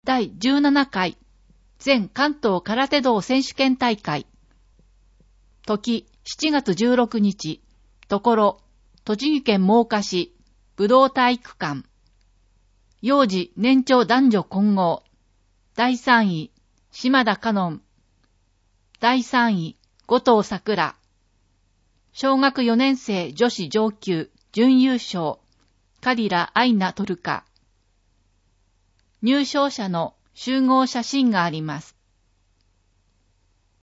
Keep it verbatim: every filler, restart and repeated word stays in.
だいじゅうななかい全関東空手道選手権大会。時しちがつじゅうろくにち、ところ、栃木県真岡市、武道体育館。幼児年長男女混合。だいさんい、島田香音。だいさんい、後藤桜。小学よねん生女子上級準優勝、カリラアイナトルカ。入賞者の集合写真があります。